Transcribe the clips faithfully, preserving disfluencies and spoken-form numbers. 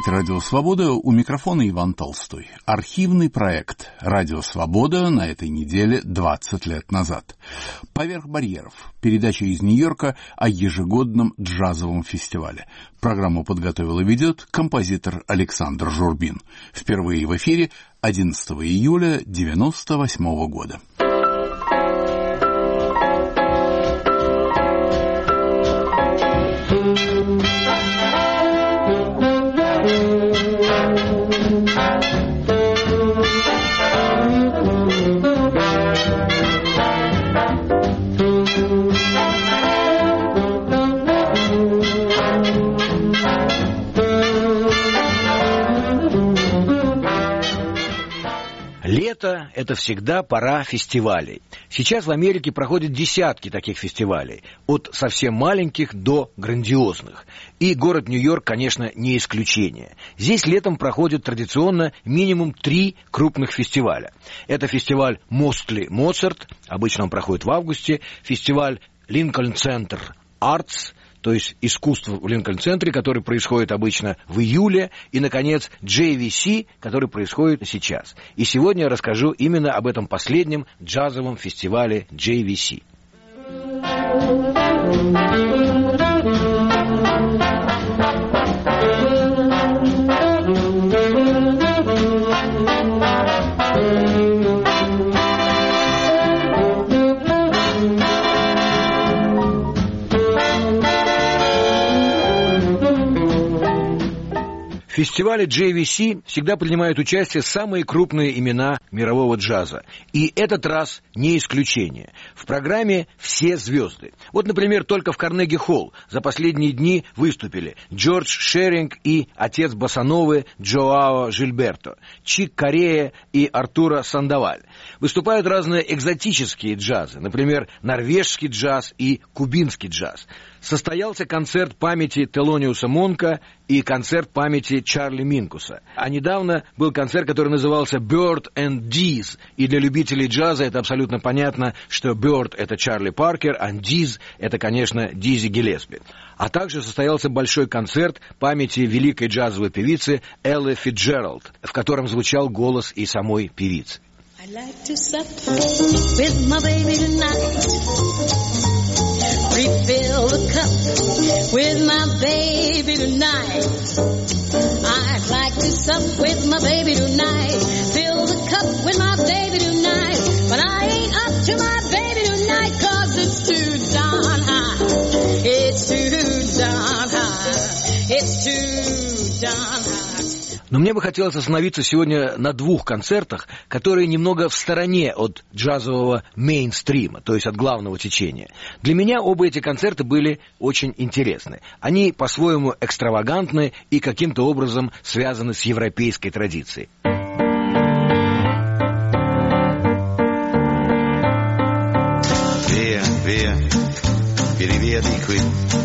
слушаете «Радио Свобода», у микрофона Иван Толстой. Архивный проект «Радио Свобода» на этой неделе двадцать лет назад. «Поверх барьеров» – передача из Нью-Йорка о ежегодном джазовом фестивале. Программу подготовил и ведет композитор Александр Журбин. Впервые в эфире одиннадцатого июля девяносто восьмого года. Лето – это всегда пора фестивалей. Сейчас в Америке проходят десятки таких фестивалей, от совсем маленьких до грандиозных. И город Нью-Йорк, конечно, не исключение. Здесь летом проходят традиционно минимум три крупных фестиваля. Это фестиваль Mostly Mozart, обычно он проходит в августе, фестиваль Lincoln Center Arts, то есть искусство в Линкольн-центре, который происходит обычно в июле, и, наконец, джей ви си, который происходит сейчас. И сегодня я расскажу именно об этом последнем джазовом фестивале джей ви си. В фестивале джей ви си всегда принимают участие самые крупные имена мирового джаза. И этот раз не исключение. В программе все звезды. Вот, например, только в Карнеги-холл за последние дни выступили Джордж Шеринг и отец босановы Джоао Жильберто, Чик Корея и Артуро Сандоваль. Выступают разные экзотические джазы, например, норвежский джаз и кубинский джаз. Состоялся концерт памяти Телониуса Монка и концерт памяти Чарли Минкуса. А недавно был концерт, который назывался Bird and Diz. И для любителей джаза это абсолютно понятно, что Bird — это Чарли Паркер, а Diz — это, конечно, Дизи Гиллеспи. А также состоялся большой концерт памяти великой джазовой певицы Эллы Фицджеральд, в котором звучал голос и самой певицы. I'd like to sup with my baby tonight. Refill the cup with my baby tonight. I'd like to sup with my baby tonight. Fill the cup with my baby tonight. But I ain't up to my baby tonight, 'cause it's too darn high. It's too darn high. It's too darn high. Но мне бы хотелось остановиться сегодня на двух концертах, которые немного в стороне от джазового мейнстрима, то есть от главного течения. Для меня оба эти концерта были очень интересны. Они по-своему экстравагантны и каким-то образом связаны с европейской традицией. Via, via, vieni via di qui.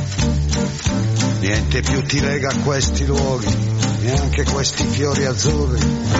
Niente più ti lega a questi luoghi, neanche questi fiori azzurri.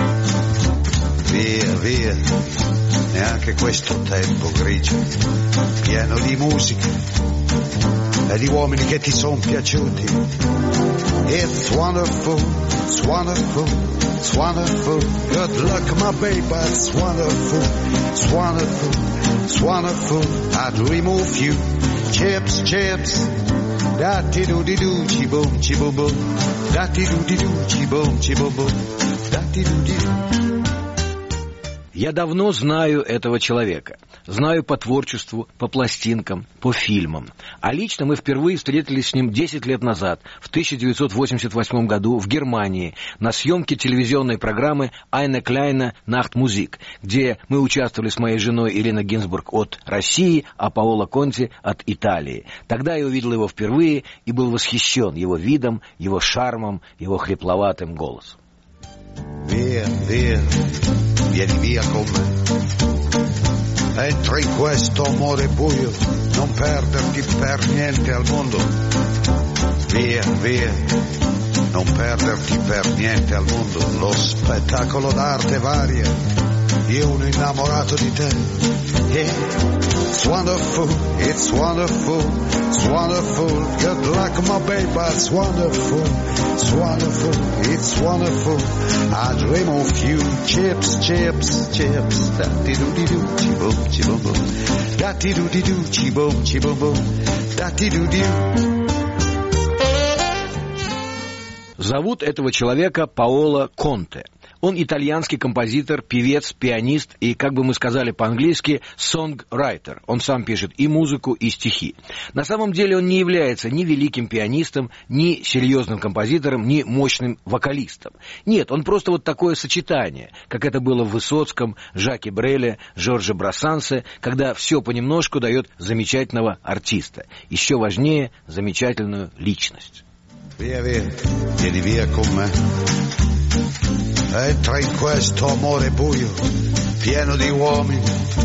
Via, via, neanche questo tempo grigio, pieno di musica e di uomini che ti son piaciuti. It's wonderful, it's wonderful, it's wonderful. Good luck, my baby, it's wonderful, it's wonderful, it's wonderful. I'd remove you, chips, chips. Da-ti-do-di-do, chi-boom, chi-boom-boom. Da-ti-do-di-do, chi-boom, chi-boom-boom. Da-ti-do-di-do. Я давно знаю этого человека. Знаю по творчеству, по пластинкам, по фильмам. А лично мы впервые встретились с ним десять лет назад, в тысяча девятьсот восемьдесят восьмом году, в Германии, на съемке телевизионной программы «Eine kleine Nachtmusik», где мы участвовали с моей женой Ириной Гинзбург от России, а Паоло Конти от Италии. Тогда я увидел его впервые и был восхищен его видом, его шармом, его хрипловатым голосом. Via, via, vieni via con me. Entra in questo amore buio, non perderti per niente al mondo. Via, via, non perderti per niente al mondo. Lo spettacolo d'arte varia, io uno innamorato di te. Yeah, it's wonderful, it's wonderful, it's wonderful. Good luck, my baby, it's wonderful, it's wonderful, it's wonderful. I dream of you. Chips, chips, chips. Da-dee-doo-dee-doo, chi-boom, chi-boom-boom. Da-dee-doo-dee-doo, chi-boom, chi-boom-boom. Da-dee-doo-dee-doo. Зовут этого человека Паоло Конте. Он итальянский композитор, певец, пианист и, как бы мы сказали по-английски, songwriter. Он сам пишет и музыку, и стихи. На самом деле он не является ни великим пианистом, ни серьезным композитором, ни мощным вокалистом. Нет, он просто вот такое сочетание, как это было в Высоцком, Жаке Бреле, Жорже Брассансе, когда все понемножку дает замечательного артиста. Еще важнее — замечательную личность. Via, via, vieni via con me. Entra in questo amore buio, pieno di uomini.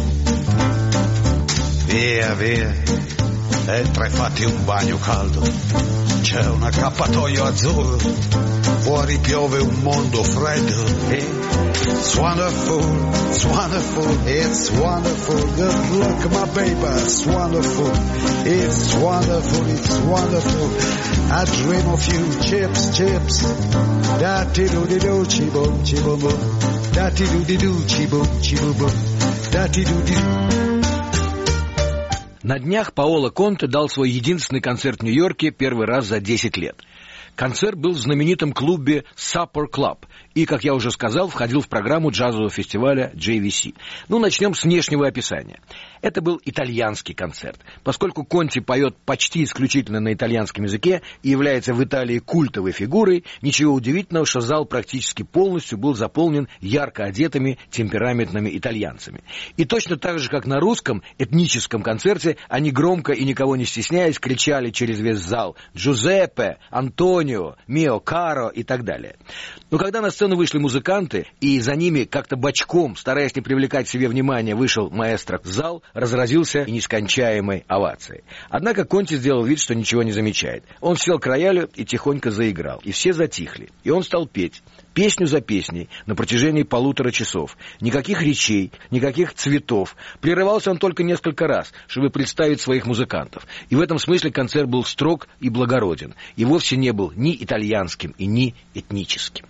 Via, via, entra e fatti un bagno caldo. C'è un accappatoio azzurro, fuori piove un mondo freddo. It's wonderful, it's wonderful, it's wonderful. Good luck, my baby, it's wonderful. It's wonderful, it's wonderful. I dream of you, chips, chips. Da-ti-do-di-do, chi-boom, chi-boom-boom. Da-ti-do-di-do, chi-boom, chi-boom-boom. Da-ti-do-di-do. На днях Паоло Конте дал свой единственный концерт в Нью-Йорке первый раз за десять лет. Концерт был в знаменитом клубе Supper Club и, как я уже сказал, входил в программу джазового фестиваля джей ви си. Ну, начнем с внешнего описания. Это был итальянский концерт. Поскольку Конти поет почти исключительно на итальянском языке и является в Италии культовой фигурой, ничего удивительного, что зал практически полностью был заполнен ярко одетыми темпераментными итальянцами. И точно так же, как на русском этническом концерте, они громко и никого не стесняясь кричали через весь зал «Джузеппе», «Антонио», «Мио Каро» и так далее. Но когда на сцену вышли музыканты, и за ними как-то бочком, стараясь не привлекать к себе внимания, вышел маэстро, зал разразился нескончаемой овацией. Однако Конти сделал вид, что ничего не замечает. Он сел к роялю и тихонько заиграл, и все затихли. И он стал петь, песню за песней, на протяжении полутора часов. Никаких речей, никаких цветов. Прерывался он только несколько раз, чтобы представить своих музыкантов. И в этом смысле концерт был строг и благороден, и вовсе не был ни итальянским и ни этническим.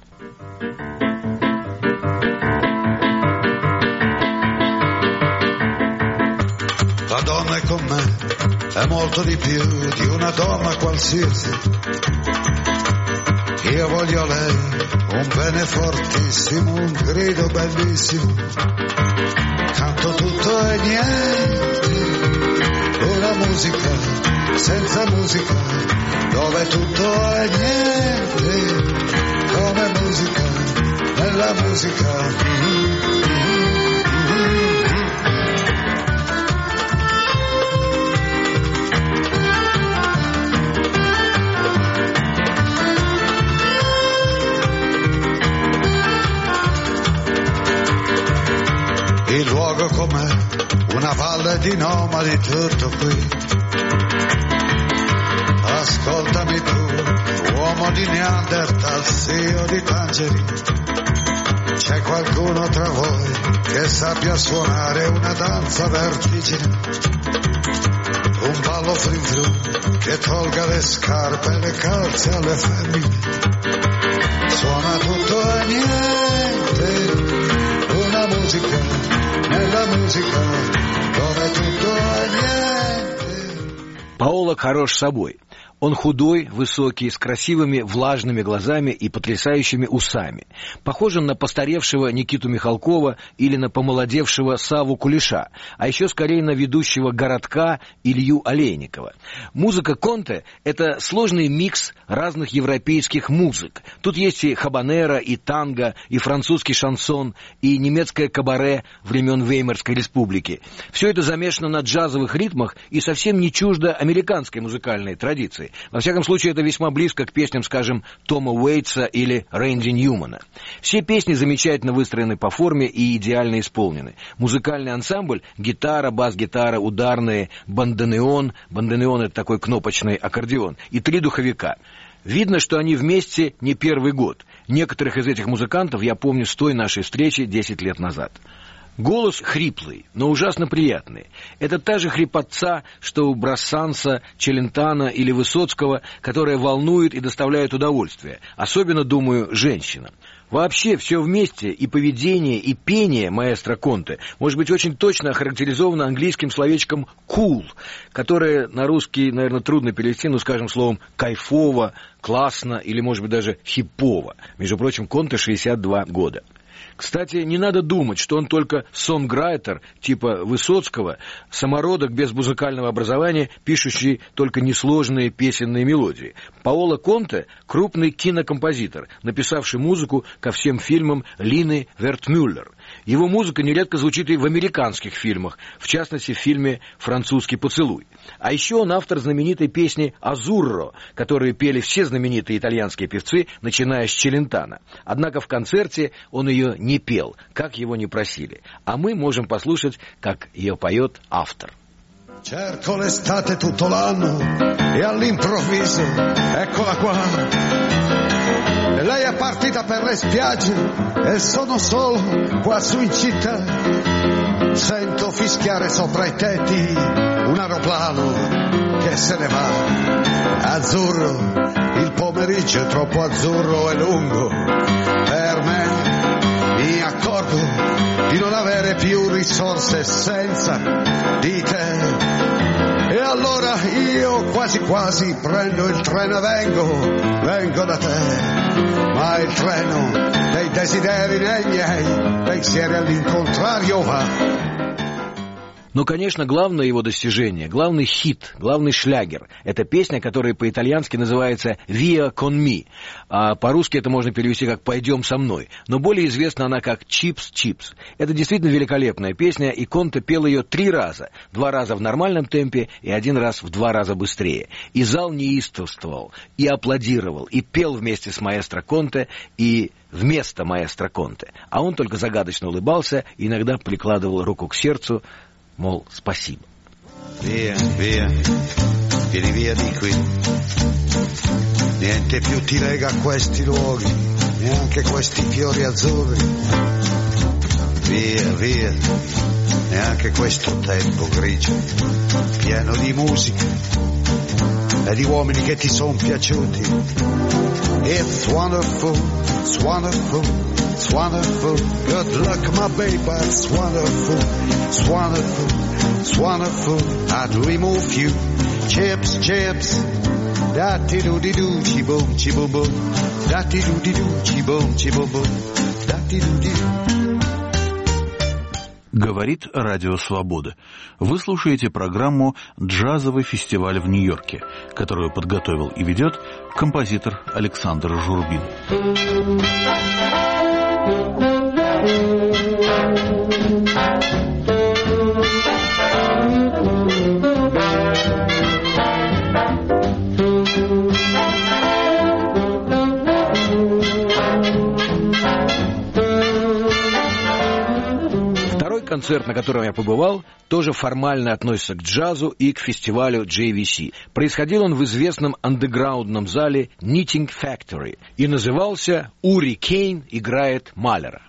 La donna è con me, è molto di più di una donna qualsiasi. Io voglio lei, un bene fortissimo, un grido bellissimo. Canto tutto e niente, una musica senza musica, dove tutto è niente, come musica, nella musica. Il luogo com'è, una valle di nomadi, tutto qui. Ascoltami tu, uomo di Neanderthal, zio di Tangeri. C'è qualcuno tra voi che sappia suonare una danza vertigine, un ballo frin-frin che tolga le scarpe e le calze alle femmine. Suona tutto e niente, una musica, nella musica, dove tutto è niente. Паоло хорош собой. Он худой, высокий, с красивыми влажными глазами и потрясающими усами. Похож он на постаревшего Никиту Михалкова или на помолодевшего Савву Кулеша, а еще скорее на ведущего «Городка» Илью Олейникова. Музыка Конте — это сложный микс разных европейских музык. Тут есть и хабанеро, и танго, и французский шансон, и немецкое кабаре времен Веймарской республики. Все это замешано на джазовых ритмах и совсем не чуждо американской музыкальной традиции. Во всяком случае, это весьма близко к песням, скажем, Тома Уэйтса или Рэнди Ньюмана. Все песни замечательно выстроены по форме и идеально исполнены. Музыкальный ансамбль — гитара, бас-гитара, ударные, бандонеон, бандонеон — это такой кнопочный аккордеон, и три духовика. Видно, что они вместе не первый год. Некоторых из этих музыкантов я помню с той нашей встречи десять лет назад. Голос хриплый, но ужасно приятный. Это та же хрипотца, что у Брассанса, Челентана или Высоцкого, которая волнует и доставляет удовольствие. Особенно, думаю, женщинам. Вообще, все вместе, и поведение, и пение маэстро Конте, может быть очень точно охарактеризовано английским словечком «cool», которое на русский, наверное, трудно перевести, ну, скажем, словом «кайфово», «классно» или, может быть, даже «хипово». Между прочим, Конте шестьдесят два года. Кстати, не надо думать, что он только сонграйтер типа Высоцкого, самородок без музыкального образования, пишущий только несложные песенные мелодии. Паоло Конте – крупный кинокомпозитор, написавший музыку ко всем фильмам Лины Вертмюллер. Его музыка нередко звучит и в американских фильмах, в частности, в фильме «Французский поцелуй». А еще он автор знаменитой песни «Азурро», которую пели все знаменитые итальянские певцы, начиная с Челентана. Однако в концерте он ее не пел, как его не просили. А мы можем послушать, как ее поет автор. Cerco l'estate tutto l'anno e all'improvviso eccola qua. E lei è partita per le spiagge e sono solo qua su in città. Sento fischiare sopra i tetti un aeroplano che se ne va. Azzurro, il pomeriggio è troppo azzurro e lungo per me. Mi accorgo di non avere più risorse senza di te. E allora io quasi quasi prendo il treno e vengo, vengo da te. Ma il treno dei desideri nei miei pensieri all'incontrario va. Но, конечно, главное его достижение, главный хит, главный шлягер – это песня, которая по-итальянски называется «Via con me», а по-русски это можно перевести как «Пойдем со мной», но более известна она как «Chips, Chips». Это действительно великолепная песня, и Конте пел ее три раза, два раза в нормальном темпе и один раз в два раза быстрее. И зал неистовствовал, и аплодировал, и пел вместе с маэстро Конте, и вместо маэстро Конте. А он только загадочно улыбался и иногда прикладывал руку к сердцу, мол, спасибо. Via, via, vieni via di qui. Niente più ti lega a questi luoghi, neanche questi fiori azzurri. Via, via, neanche questo tempo grigio, pieno di musica e di uomini che ti son piaciuti. It's wonderful, it's wonderful, it's wonderful. Good luck, my baby, it's wonderful, it's wonderful, it's wonderful. I'd remove you, chips, chips. Da-ti-do-di-do, chi-boom, chi-boom-boom. Da-ti-do-di-do, chi-boom, chi-boom-boom. Da-ti-do-di-do. Говорит Радио Свобода. Вы слушаете программу «Джазовый фестиваль в Нью-Йорке», которую подготовил и ведет композитор Александр Журбин. Концерт, на котором я побывал, тоже формально относится к джазу и к фестивалю джей ви си. Происходил он в известном андеграундном зале Knitting Factory и назывался «Ури Кейн играет Малера».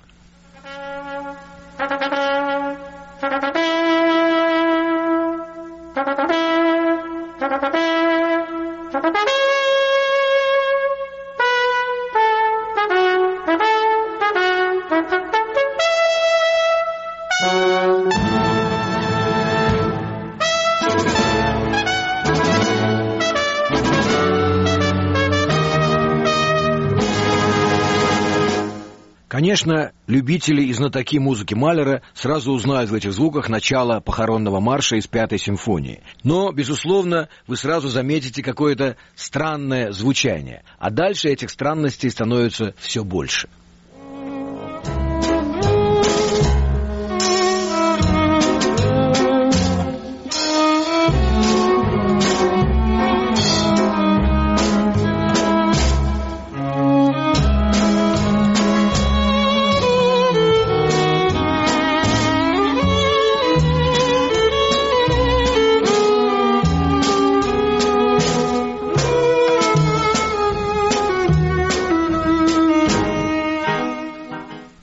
Конечно, любители и знатоки музыки Малера сразу узнают в этих звуках начало похоронного марша из Пятой симфонии. Но, безусловно, вы сразу заметите какое-то странное звучание. А дальше этих странностей становится все больше.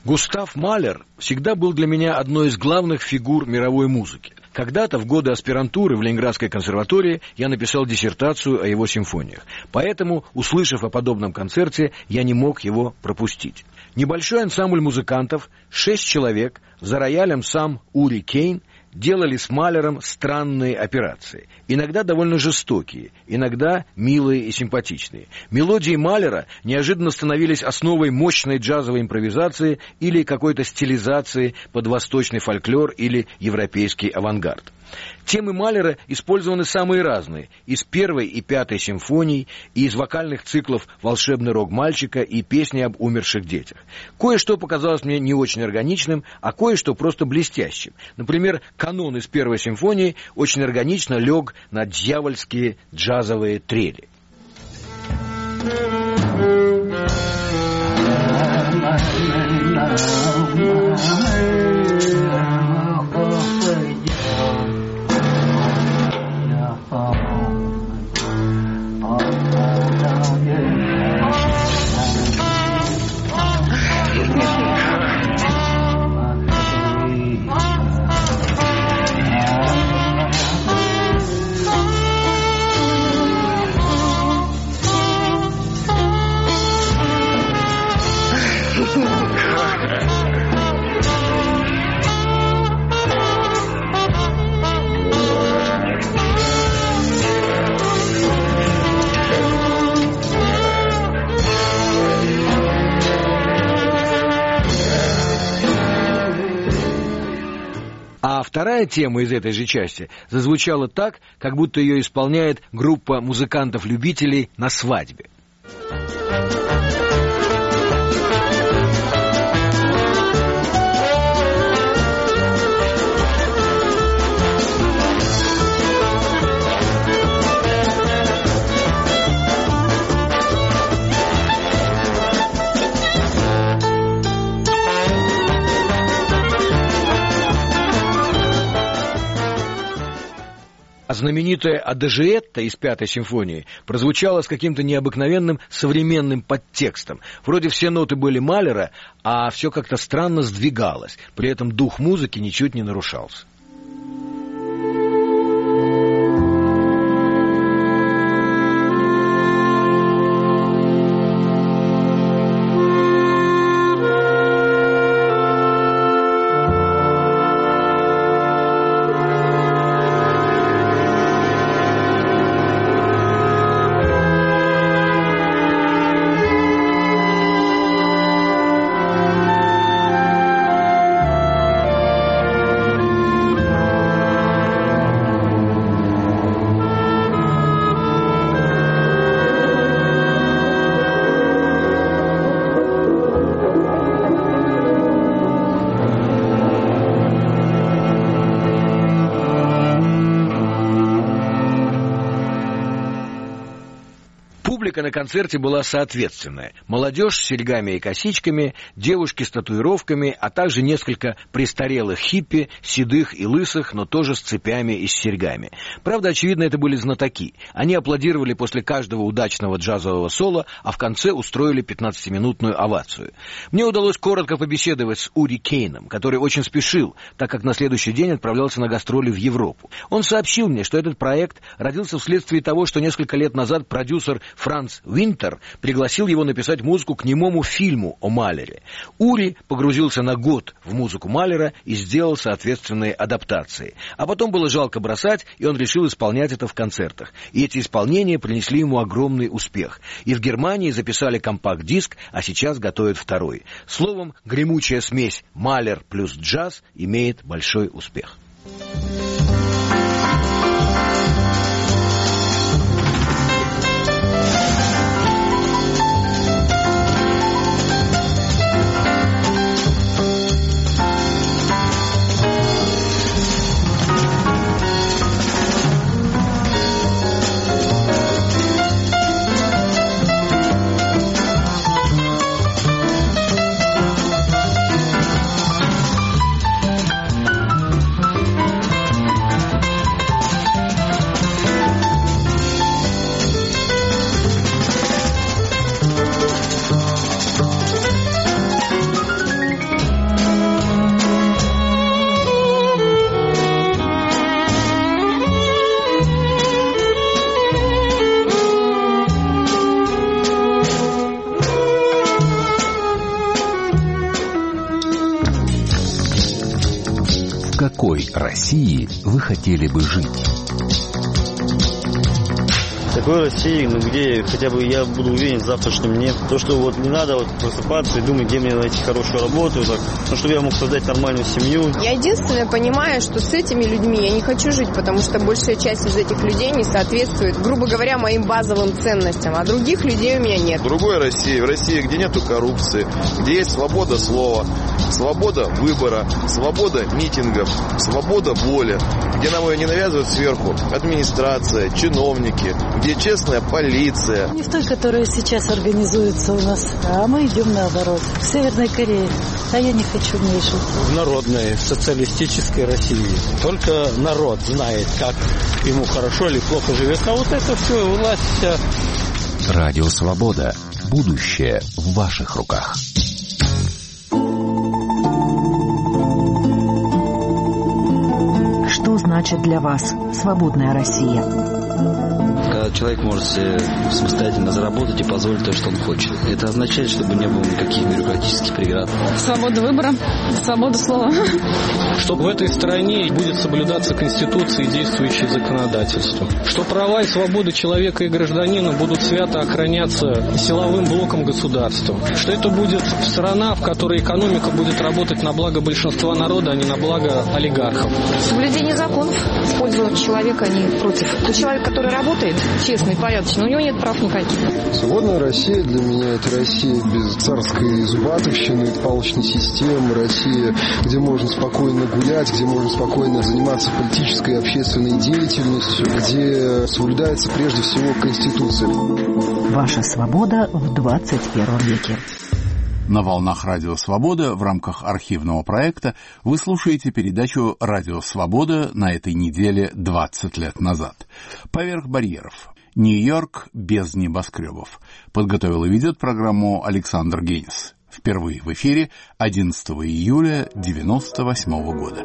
Густав Малер всегда был для меня одной из главных фигур мировой музыки. Когда-то, в годы аспирантуры в Ленинградской консерватории, я написал диссертацию о его симфониях. Поэтому, услышав о подобном концерте, я не мог его пропустить. Небольшой ансамбль музыкантов, шесть человек, за роялем сам Ури Кейн, делали с Малером странные операции, иногда довольно жестокие, иногда милые и симпатичные. Мелодии Малера неожиданно становились основой мощной джазовой импровизации или какой-то стилизации под восточный фольклор или европейский авангард. Темы Малера использованы самые разные, из первой и пятой симфоний, и из вокальных циклов «Волшебный рог мальчика» и «Песни об умерших детях». Кое-что показалось мне не очень органичным, а кое-что просто блестящим. Например, канон из первой симфонии очень органично лег на дьявольские джазовые трели. А вторая тема из этой же части зазвучала так, как будто ее исполняет группа музыкантов-любителей на свадьбе. А знаменитая «Адажиетта» из пятой симфонии прозвучала с каким-то необыкновенным современным подтекстом. Вроде все ноты были Малера, а все как-то странно сдвигалось. При этом дух музыки ничуть не нарушался. Публика на концерте была соответственная. Молодежь с серьгами и косичками, девушки с татуировками, а также несколько престарелых хиппи, седых и лысых, но тоже с цепями и с серьгами. Правда, очевидно, это были знатоки. Они аплодировали после каждого удачного джазового соло, а в конце устроили пятнадцатиминутную овацию. Мне удалось коротко побеседовать с Ури Кейном, который очень спешил, так как на следующий день отправлялся на гастроли в Европу. Он сообщил мне, что этот проект родился вследствие того, что несколько лет назад продюсер Франц Винтер пригласил его написать музыку к немому фильму о Малере. Ури погрузился на год в музыку Малера и сделал соответственные адаптации. А потом было жалко бросать, и он решил исполнять это в концертах. И эти исполнения принесли ему огромный успех. И в Германии записали компакт-диск, а сейчас готовят второй. Словом, гремучая смесь Малер плюс джаз имеет большой успех. какой России вы хотели бы жить? Такой России, ну, где хотя бы я буду уверен в завтрашнем дне. То, что вот не надо вот просыпаться и думать, где мне найти хорошую работу, так, ну, чтобы я мог создать нормальную семью. Я единственное понимаю, что с этими людьми я не хочу жить, потому что большая часть из этих людей не соответствует, грубо говоря, моим базовым ценностям, а других людей у меня нет. В другой России, в России, где нету коррупции, где есть свобода слова, свобода выбора, свобода митингов, свобода воли, где нам ее не навязывают сверху администрация, чиновники, где честная полиция. Не в той, которая сейчас организуется у нас, а мы идем наоборот. В Северной Корее. А я не хочу в ней жить. В народной, социалистической России. Только народ знает, как ему хорошо или плохо живет. А вот это все, власть вся. Радио Свобода. Будущее в ваших руках. Что значит для вас свободная Россия? Когда человек может себе самостоятельно заработать и позволить то, что он хочет. Это означает, чтобы не было никаких бюрократических преград. Свобода выбора, свобода слова. Чтобы в этой стране будет соблюдаться Конституция и действующее законодательство. Что права и свободы человека и гражданина будут свято охраняться силовым блоком государства. Что это будет страна, в которой экономика будет работать на благо большинства народа, а не на благо олигархов. Соблюдение законов в пользу человека, а не против. Тот человек, который работает, честный, порядочный, у него нет прав никаких. Свободная Россия для меня — это Россия без царской зубатовщины, палочной системы, Россия, где можно спокойно гулять, где можно спокойно заниматься политической и общественной деятельностью, где соблюдается прежде всего Конституция. Ваша свобода в двадцать первом веке. На волнах Радио Свобода в рамках архивного проекта вы слушаете передачу «Радио Свобода» на этой неделе двадцать лет назад. «Поверх барьеров. Нью-Йорк без небоскребов». Подготовил и ведет программу Александр Генис. Впервые в эфире одиннадцатого июля девяносто восьмого года.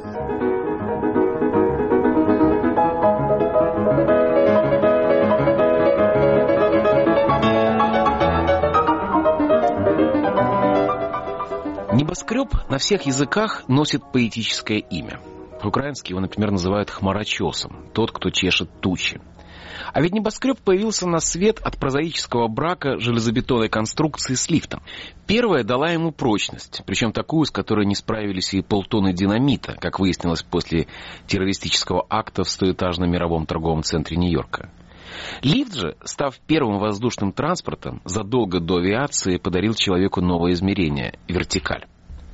Небоскреб на всех языках носит поэтическое имя. По-украински его, например, называют хмарочесом, тот, кто чешет тучи. А ведь небоскреб появился на свет от прозаического брака железобетонной конструкции с лифтом. Первая дала ему прочность, причем такую, с которой не справились и полтонны динамита, как выяснилось после террористического акта в стоэтажном мировом торговом центре Нью-Йорка. Лифт же, став первым воздушным транспортом, задолго до авиации подарил человеку новое измерение – вертикаль.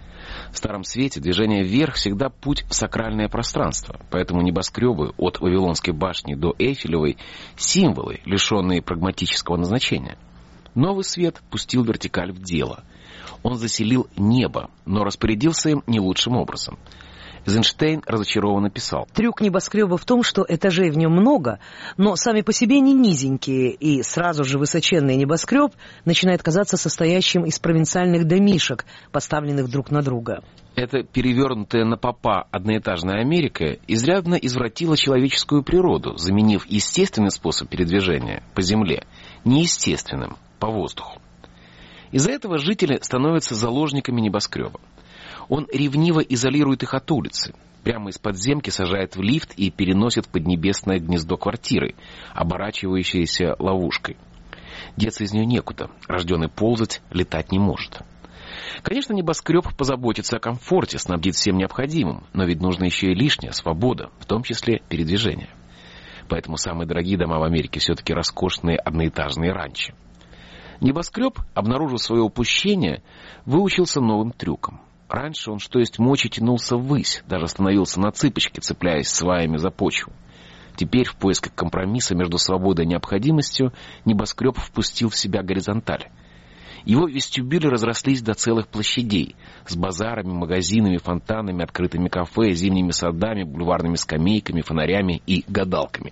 В Старом Свете движение вверх всегда путь в сакральное пространство, поэтому небоскребы от Вавилонской башни до Эйфелевой – символы, лишенные прагматического назначения. Новый свет пустил вертикаль в дело. Он заселил небо, но распорядился им не лучшим образом. Эйзенштейн разочарованно писал: трюк небоскреба в том, что этажей в нем много, но сами по себе не низенькие, и сразу же высоченный небоскреб начинает казаться состоящим из провинциальных домишек, поставленных друг на друга. Эта перевернутая на попа одноэтажная Америка изрядно извратила человеческую природу, заменив естественный способ передвижения по земле неестественным, по воздуху. Из-за этого жители становятся заложниками небоскреба. Он ревниво изолирует их от улицы, прямо из подземки сажает в лифт и переносит в поднебесное гнездо квартиры, оборачивающееся ловушкой. Деться из нее некуда, рожденный ползать, летать не может. Конечно, небоскреб позаботится о комфорте, снабдит всем необходимым, но ведь нужна еще и лишняя свобода, в том числе передвижение. Поэтому самые дорогие дома в Америке все-таки роскошные одноэтажные ранчо. Небоскреб, обнаружив свое упущение, выучился новым трюкам. Раньше он, что есть мочи, тянулся ввысь, даже становился на цыпочки, цепляясь сваями за почву. Теперь, в поисках компромисса между свободой и необходимостью, небоскреб впустил в себя горизонталь. Его вестибюли разрослись до целых площадей, с базарами, магазинами, фонтанами, открытыми кафе, зимними садами, бульварными скамейками, фонарями и гадалками.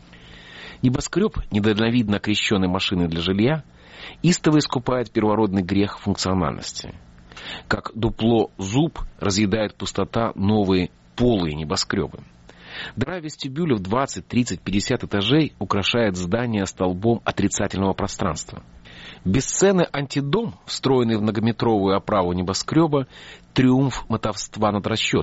Небоскреб, недальновидно окрещенной машиной для жилья, истово искупает первородный грех функциональности. Как дупло зуб разъедает пустота новые полые небоскребы. Дыра вестибюля в двадцать, тридцать, пятьдесят этажей украшает здание столбом отрицательного пространства. Бесценный антидом, встроенный в многометровую оправу небоскреба, триумф мотовства над расчетом.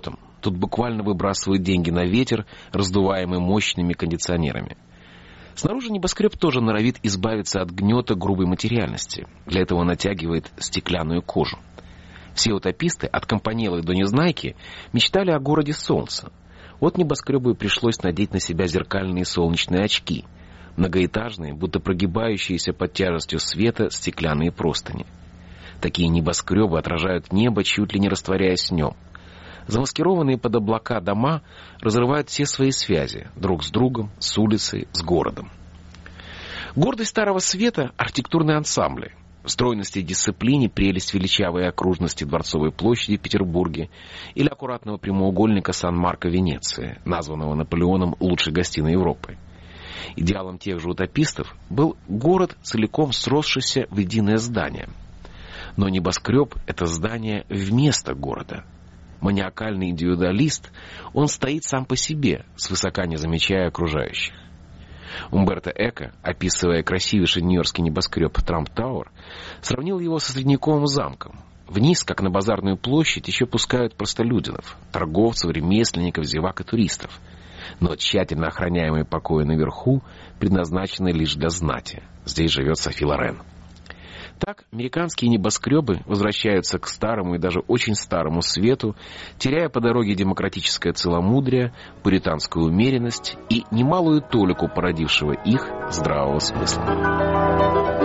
Тут буквально выбрасывают деньги на ветер, раздуваемый мощными кондиционерами. Снаружи небоскреб тоже норовит избавиться от гнета грубой материальности. Для этого натягивает стеклянную кожу. Все утописты, от Компанеллы до Незнайки, мечтали о городе солнца. Вот небоскребу и пришлось надеть на себя зеркальные солнечные очки, многоэтажные, будто прогибающиеся под тяжестью света стеклянные простыни. Такие небоскребы отражают небо, чуть ли не растворяясь в нем. Замаскированные под облака дома разрывают все свои связи друг с другом, с улицей, с городом. Гордость Старого Света — архитектурные ансамбли. В стройности и дисциплине прелесть величавой окружности Дворцовой площади в Петербурге или аккуратного прямоугольника Сан-Марко в Венеции, названного Наполеоном лучшей гостиной Европы. Идеалом тех же утопистов был город, целиком сросшийся в единое здание. Но небоскреб — это здание вместо города. Маниакальный индивидуалист, он стоит сам по себе, свысока не замечая окружающих. Умберто Эко, описывая красивейший нью-йоркский небоскреб Трамп-Тауэр, сравнил его со средневековым замком. Вниз, как на базарную площадь, еще пускают простолюдинов, торговцев, ремесленников, зевак и туристов. Но тщательно охраняемые покои наверху предназначены лишь для знати. Здесь живет Софи Лорен. Так, американские небоскребы возвращаются к старому и даже очень старому свету, теряя по дороге демократическое целомудрие, пуританскую умеренность и немалую толику породившего их здравого смысла.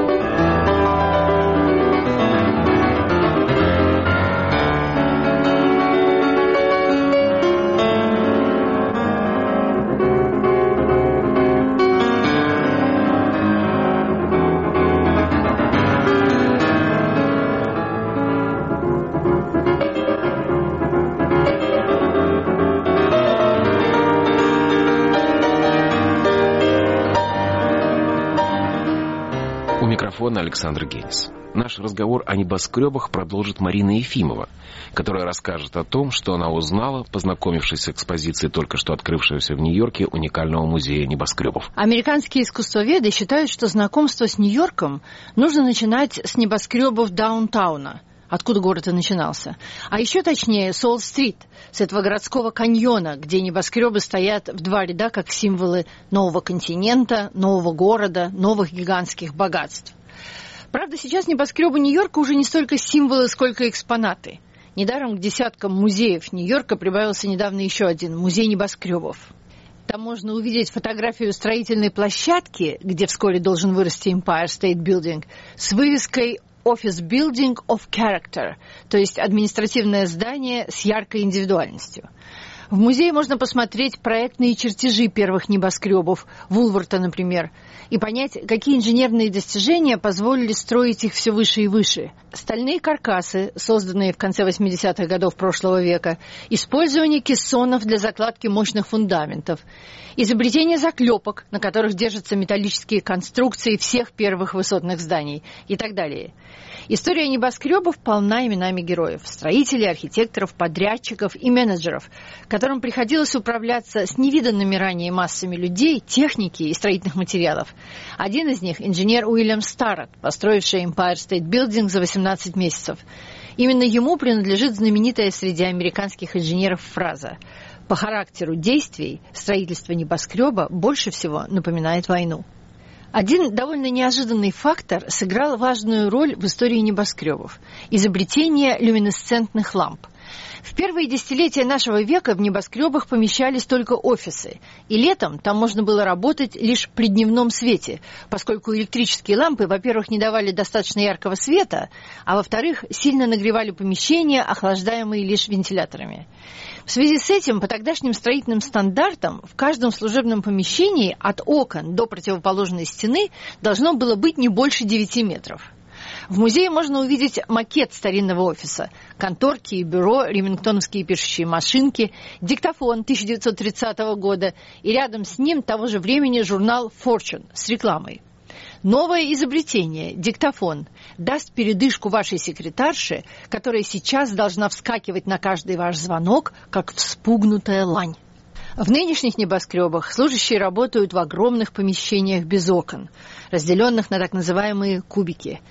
Александр Генис. Наш разговор о небоскребах продолжит Марина Ефимова, которая расскажет о том, что она узнала, познакомившись с экспозицией только что открывшегося в Нью-Йорке уникального музея небоскребов. Американские искусствоведы считают, что знакомство с Нью-Йорком нужно начинать с небоскребов даунтауна, откуда город и начинался. А еще точнее, с Уолл-стрит, с этого городского каньона, где небоскребы стоят в два ряда как символы нового континента, нового города, новых гигантских богатств. Правда, сейчас небоскребы Нью-Йорка уже не столько символы, сколько экспонаты. Недаром к десяткам музеев Нью-Йорка прибавился недавно еще один – музей небоскребов. Там можно увидеть фотографию строительной площадки, где вскоре должен вырасти Empire State Building, с вывеской Office Building of Character, то есть административное здание с яркой индивидуальностью. В музее можно посмотреть проектные чертежи первых небоскребов, Вулварта, например, и понять, какие инженерные достижения позволили строить их все выше и выше. Стальные каркасы, созданные в конце восьмидесятых годов прошлого века, использование кессонов для закладки мощных фундаментов, изобретение заклепок, на которых держатся металлические конструкции всех первых высотных зданий и так далее. История небоскребов полна именами героев – строителей, архитекторов, подрядчиков и менеджеров, которым приходилось управляться с невиданными ранее массами людей, техники и строительных материалов. Один из них – инженер Уильям Старретт, построивший Empire State Building за восемнадцать месяцев. Именно ему принадлежит знаменитая среди американских инженеров фраза: «По характеру действий строительство небоскреба больше всего напоминает войну». Один довольно неожиданный фактор сыграл важную роль в истории небоскребов – изобретение люминесцентных ламп. В первые десятилетия нашего века в небоскребах помещались только офисы, и летом там можно было работать лишь при дневном свете, поскольку электрические лампы, во-первых, не давали достаточно яркого света, а во-вторых, сильно нагревали помещения, охлаждаемые лишь вентиляторами. В связи с этим, по тогдашним строительным стандартам, в каждом служебном помещении от окон до противоположной стены должно было быть не больше девяти метров. В музее можно увидеть макет старинного офиса, конторки и бюро, ремингтоновские пишущие машинки, диктофон тысяча девятьсот тридцатого года и рядом с ним того же времени журнал Fortune с рекламой. Новое изобретение, диктофон, даст передышку вашей секретарше, которая сейчас должна вскакивать на каждый ваш звонок, как вспугнутая лань. В нынешних небоскребах служащие работают в огромных помещениях без окон, разделенных на так называемые кубики.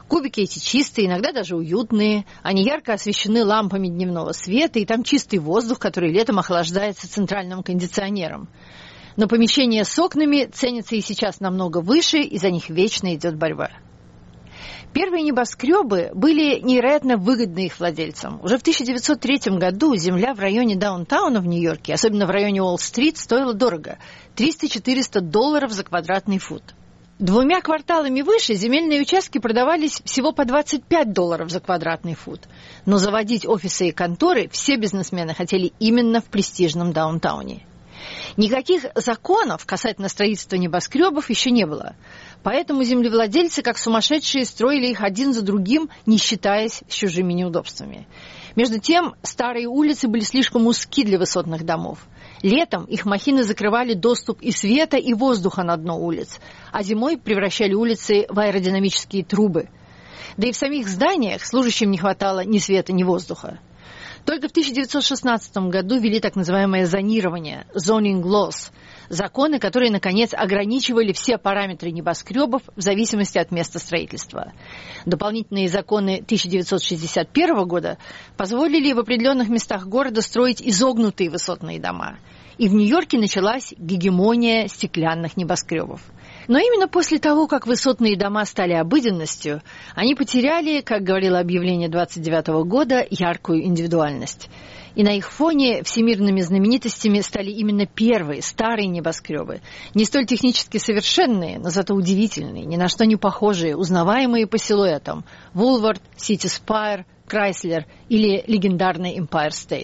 Кубики эти чистые, иногда даже уютные. Они ярко освещены лампами дневного света, и там чистый воздух, который летом охлаждается центральным кондиционером. Но помещения с окнами ценятся и сейчас намного выше, и за них вечно идет борьба. Первые небоскребы были невероятно выгодны их владельцам. Уже в тысяча девятьсот третьем году земля в районе даунтауна в Нью-Йорке, особенно в районе Уолл-стрит, стоила дорого – триста-четыреста долларов за квадратный фут. Двумя кварталами выше земельные участки продавались всего по двадцать пять долларов за квадратный фут. Но заводить офисы и конторы все бизнесмены хотели именно в престижном даунтауне. Никаких законов касательно строительства небоскребов еще не было. Поэтому землевладельцы, как сумасшедшие, строили их один за другим, не считаясь с чужими неудобствами. Между тем, старые улицы были слишком узки для высотных домов. Летом их махины закрывали доступ и света, и воздуха на дно улиц, а зимой превращали улицы в аэродинамические трубы. Да и в самих зданиях служащим не хватало ни света, ни воздуха. Только в тысяча девятьсот шестнадцатом году ввели так называемое зонирование, zoning laws, законы, которые, наконец, ограничивали все параметры небоскребов в зависимости от места строительства. Дополнительные законы тысяча девятьсот шестьдесят первого года позволили в определенных местах города строить изогнутые высотные дома. И в Нью-Йорке началась гегемония стеклянных небоскребов. Но именно после того, как высотные дома стали обыденностью, они потеряли, как говорило объявление двадцать девятого года, яркую индивидуальность. И на их фоне всемирными знаменитостями стали именно первые, старые небоскребы. Не столь технически совершенные, но зато удивительные, ни на что не похожие, узнаваемые по силуэтам. Вулвард, Сити Спайр, Крайслер или легендарный Empire State.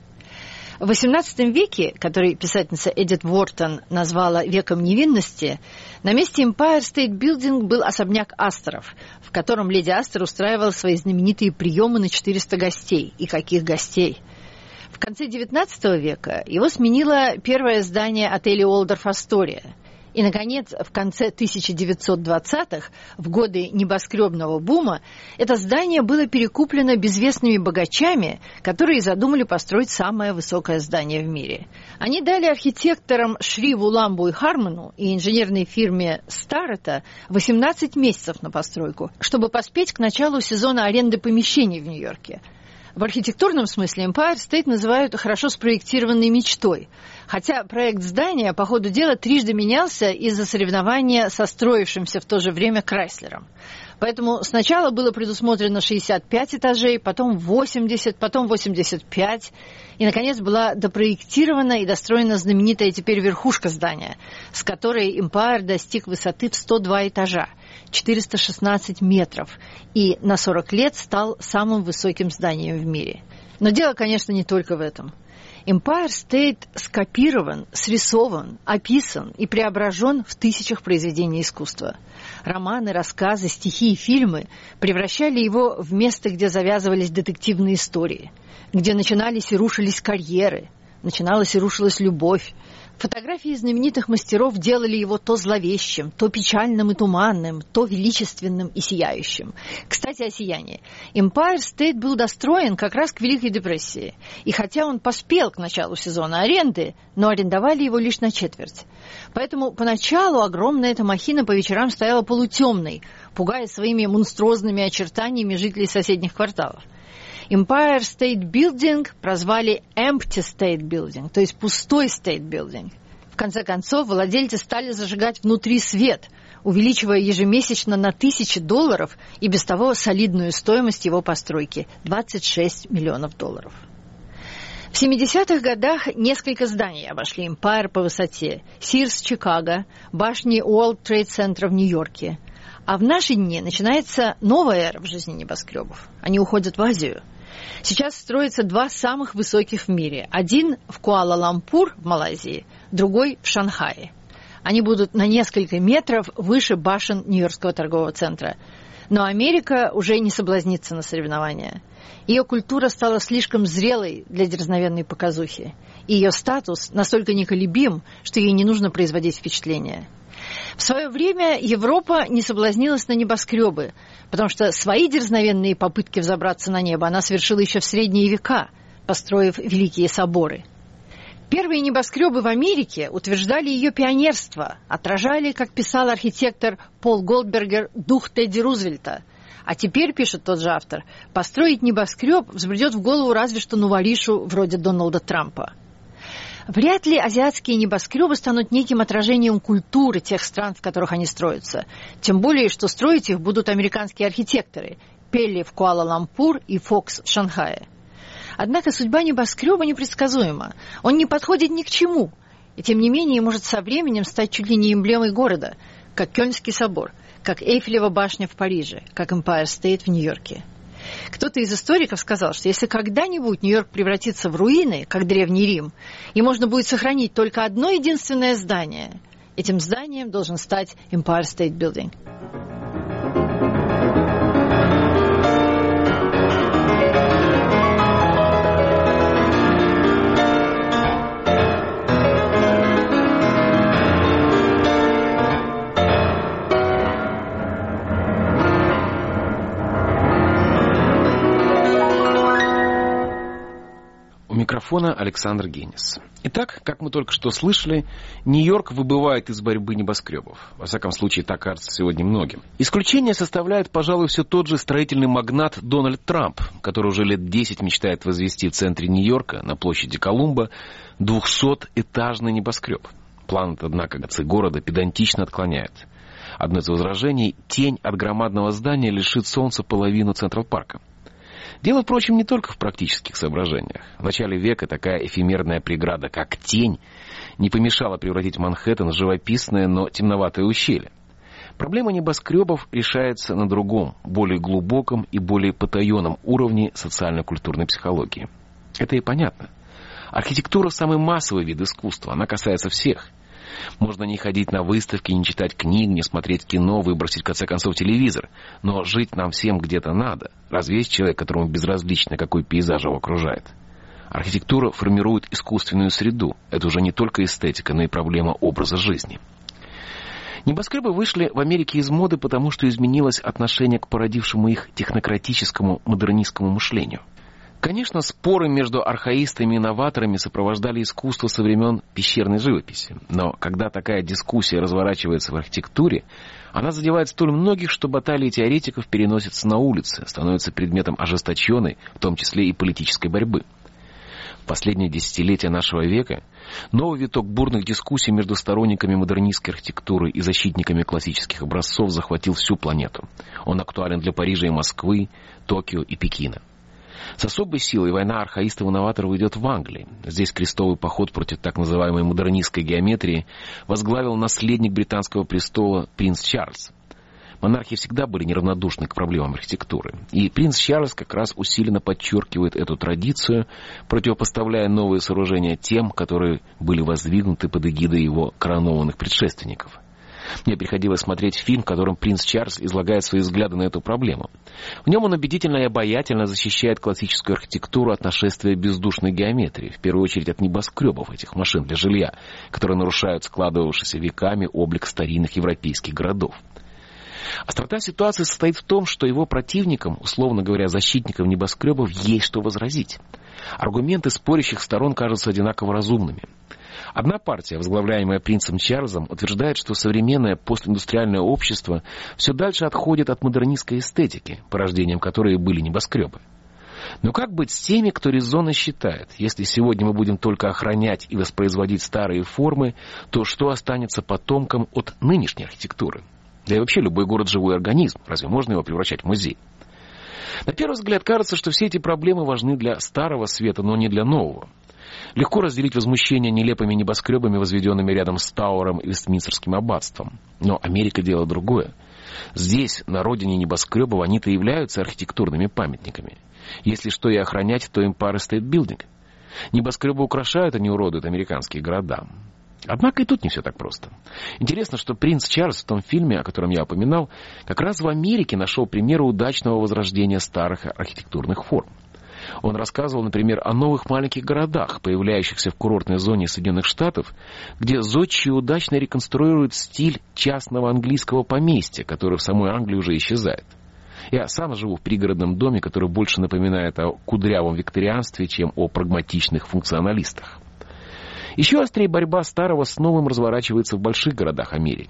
В восемнадцатом веке, который писательница Эдит Уортон назвала «веком невинности», на месте Empire State Building был особняк Асторов, в котором леди Астор устраивала свои знаменитые приемы на четыреста гостей. И каких гостей! В конце девятнадцатого века его сменило первое здание отеля Уолдорф Астория. И, наконец, в конце тысяча девятьсот двадцатых, в годы небоскребного бума, это здание было перекуплено безвестными богачами, которые задумали построить самое высокое здание в мире. Они дали архитекторам Шриву, Ламбу и Хармону и инженерной фирме Старрета восемнадцать месяцев на постройку, чтобы поспеть к началу сезона аренды помещений в Нью-Йорке. В архитектурном смысле Empire State называют хорошо спроектированной мечтой, хотя проект здания по ходу дела трижды менялся из-за соревнования со строившимся в то же время Крайслером. Поэтому сначала было предусмотрено шестьдесят пять этажей, потом восемьдесят, потом восемьдесят пять, и, наконец, была допроектирована и достроена знаменитая теперь верхушка здания, с которой Empire достиг высоты в сто два этажа, четыреста шестнадцать метров, и на сорок лет стал самым высоким зданием в мире. Но дело, конечно, не только в этом. Empire State скопирован, срисован, описан и преображен в тысячах произведений искусства. Романы, рассказы, стихи и фильмы превращали его в место, где завязывались детективные истории, где начинались и рушились карьеры, начиналась и рушилась любовь. Фотографии знаменитых мастеров делали его то зловещим, то печальным и туманным, то величественным и сияющим. Кстати, о сиянии. Empire State был достроен как раз к Великой депрессии. И хотя он поспел к началу сезона аренды, но арендовали его лишь на четверть. Поэтому поначалу огромная эта махина по вечерам стояла полутемной, пугая своими монструозными очертаниями жителей соседних кварталов. Empire State Building прозвали Empty State Building, то есть пустой State Building. В конце концов, владельцы стали зажигать внутри свет, увеличивая ежемесячно на тысячи долларов и без того солидную стоимость его постройки – двадцать шесть миллионов долларов. В семидесятых годах несколько зданий обошли Empire по высоте. Sears Чикаго, башни World Trade Center в Нью-Йорке. А в наши дни начинается новая эра в жизни небоскребов. Они уходят в Азию. Сейчас строятся два самых высоких в мире. Один в Куала-Лумпур в Малайзии, другой в Шанхае. Они будут на несколько метров выше башен Нью-Йоркского торгового центра. Но Америка уже не соблазнится на соревнования. Ее культура стала слишком зрелой для дерзновенной показухи. И ее статус настолько неколебим, что ей не нужно производить впечатление. В свое время Европа не соблазнилась на небоскребы, потому что свои дерзновенные попытки взобраться на небо она совершила еще в средние века, построив великие соборы. Первые небоскребы в Америке утверждали ее пионерство, отражали, как писал архитектор Пол Голдбергер, дух Тедди Рузвельта. А теперь, пишет тот же автор, построить небоскреб взбредет в голову разве что новоришу вроде Дональда Трампа. Вряд ли азиатские небоскребы станут неким отражением культуры тех стран, в которых они строятся. Тем более, что строить их будут американские архитекторы – Пелли в Куала-Лумпур и Фокс в Шанхае. Однако судьба небоскреба непредсказуема. Он не подходит ни к чему. И тем не менее может со временем стать чуть ли не эмблемой города, как Кёльнский собор, как Эйфелева башня в Париже, как Empire State в Нью-Йорке. Кто-то из историков сказал, что если когда-нибудь Нью-Йорк превратится в руины, как Древний Рим, и можно будет сохранить только одно единственное здание, этим зданием должен стать Empire State Building. Микрофона Александр Генис. Итак, как мы только что слышали, Нью-Йорк выбывает из борьбы небоскребов. Во всяком случае, так кажется сегодня многим. Исключение составляет, пожалуй, все тот же строительный магнат Дональд Трамп, который уже лет десять мечтает возвести в центре Нью-Йорка, на площади Колумба, двухсотэтажный небоскреб. План этот, однако, города педантично отклоняет. Одно из возражений – тень от громадного здания лишит солнца половину Централ-парка. Дело, впрочем, не только в практических соображениях. В начале века такая эфемерная преграда, как тень, не помешала превратить Манхэттен в живописное, но темноватое ущелье. Проблема небоскребов решается на другом, более глубоком и более потаенном уровне социально-культурной психологии. Это и понятно. Архитектура – самый массовый вид искусства, она касается всех. Можно не ходить на выставки, не читать книг, не смотреть кино, выбросить, в конце концов, телевизор. Но жить нам всем где-то надо. Разве есть человек, которому безразлично, какой пейзаж его окружает? Архитектура формирует искусственную среду. Это уже не только эстетика, но и проблема образа жизни. Небоскребы вышли в Америке из моды, потому что изменилось отношение к породившему их технократическому модернистскому мышлению. Конечно, споры между архаистами и новаторами сопровождали искусство со времен пещерной живописи. Но когда такая дискуссия разворачивается в архитектуре, она задевает столь многих, что баталии теоретиков переносятся на улицы, становятся предметом ожесточенной, в том числе и политической борьбы. В последние десятилетия нашего века новый виток бурных дискуссий между сторонниками модернистской архитектуры и защитниками классических образцов захватил всю планету. Он актуален для Парижа и Москвы, Токио и Пекина. С особой силой война архаистов и новаторов идет в Англии. Здесь крестовый поход против так называемой модернистской геометрии возглавил наследник британского престола принц Чарльз. Монархи всегда были неравнодушны к проблемам архитектуры. И принц Чарльз как раз усиленно подчеркивает эту традицию, противопоставляя новые сооружения тем, которые были воздвигнуты под эгидой его коронованных предшественников. Мне приходилось смотреть фильм, в котором принц Чарльз излагает свои взгляды на эту проблему. В нем он убедительно и обаятельно защищает классическую архитектуру от нашествия бездушной геометрии, в первую очередь от небоскребов, этих машин для жилья, которые нарушают складывавшийся веками облик старинных европейских городов. Острота ситуации состоит в том, что его противникам, условно говоря, защитникам небоскребов, есть что возразить. Аргументы спорящих сторон кажутся одинаково разумными. Одна партия, возглавляемая принцем Чарльзом, утверждает, что современное постиндустриальное общество все дальше отходит от модернистской эстетики, порождением которой были небоскребы. Но как быть с теми, кто резонно считает, если сегодня мы будем только охранять и воспроизводить старые формы, то что останется потомкам от нынешней архитектуры? Да и вообще любой город — живой организм. Разве можно его превращать в музей? На первый взгляд кажется, что все эти проблемы важны для старого света, но не для нового. Легко разделить возмущение нелепыми небоскребами, возведенными рядом с Тауэром и Вестминстерским аббатством. Но Америка — дело другое. Здесь, на родине небоскребов, они-то являются архитектурными памятниками. Если что и охранять, то Empire State Building. Небоскребы украшают, а не уродуют американские города. Однако и тут не все так просто. Интересно, что принц Чарльз в том фильме, о котором я упоминал, как раз в Америке нашел примеры удачного возрождения старых архитектурных форм. Он рассказывал, например, о новых маленьких городах, появляющихся в курортной зоне Соединенных Штатов, где зодчие удачно реконструируют стиль частного английского поместья, который в самой Англии уже исчезает. Я сам живу в пригородном доме, который больше напоминает о кудрявом викторианстве, чем о прагматичных функционалистах. Еще острее борьба старого с новым разворачивается в больших городах Америки.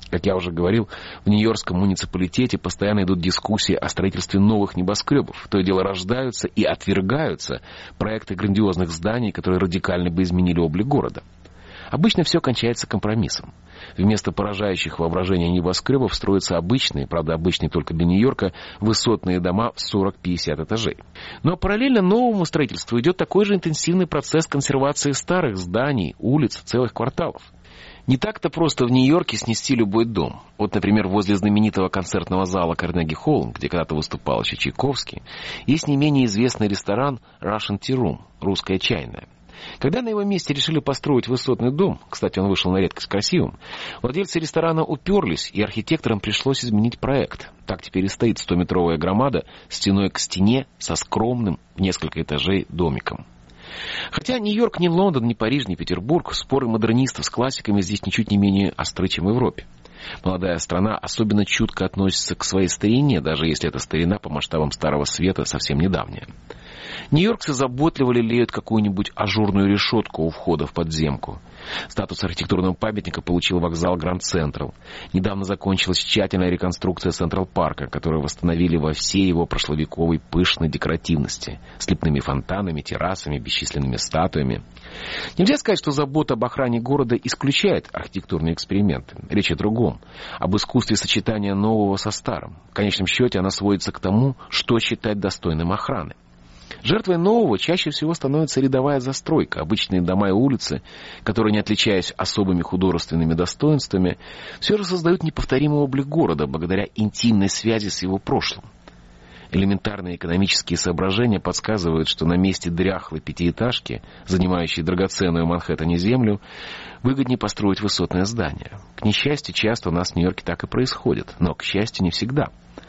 Как я уже говорил, в Нью-Йоркском муниципалитете постоянно идут дискуссии о строительстве новых небоскребов. То и дело рождаются и отвергаются проекты грандиозных зданий, которые радикально бы изменили облик города. Обычно все кончается компромиссом. Вместо поражающих воображения небоскребов строятся обычные, правда обычные только для Нью-Йорка, высотные дома в сорок-пятьдесят этажей. Но параллельно новому строительству идет такой же интенсивный процесс консервации старых зданий, улиц, целых кварталов. Не так-то просто в Нью-Йорке снести любой дом. Вот, например, возле знаменитого концертного зала Карнеги-Холл, где когда-то выступал еще Чайковский, есть не менее известный ресторан Russian Tea Room, русская чайная. Когда на его месте решили построить высотный дом, кстати, он вышел на редкость красивым, владельцы ресторана уперлись, и архитекторам пришлось изменить проект. Так теперь и стоит стометровая громада стеной к стене со скромным в несколько этажей домиком. Хотя Нью-Йорк не Лондон, не Париж, не Петербург, споры модернистов с классиками здесь ничуть не менее остры, чем в Европе. Молодая страна особенно чутко относится к своей старине, даже если эта старина по масштабам Старого Света совсем недавняя. Нью-йоркцы заботливо лелеют какую-нибудь ажурную решетку у входа в подземку. Статус архитектурного памятника получил вокзал Гранд Централ. Недавно закончилась тщательная реконструкция Централ-парка, которую восстановили во всей его прошловековой пышной декоративности, с лепными фонтанами, террасами, бесчисленными статуями. Нельзя сказать, что забота об охране города исключает архитектурные эксперименты. Речь о другом, об искусстве сочетания нового со старым. В конечном счете она сводится к тому, что считать достойным охраны. Жертвой нового чаще всего становится рядовая застройка, обычные дома и улицы, которые, не отличаясь особыми художественными достоинствами, все же создают неповторимый облик города благодаря интимной связи с его прошлым. Элементарные экономические соображения подсказывают, что на месте дряхлой пятиэтажки, занимающей драгоценную в Манхэттене землю, выгоднее построить высотное здание. К несчастью, часто у нас в Нью-Йорке так и происходит, но, к счастью, не всегда.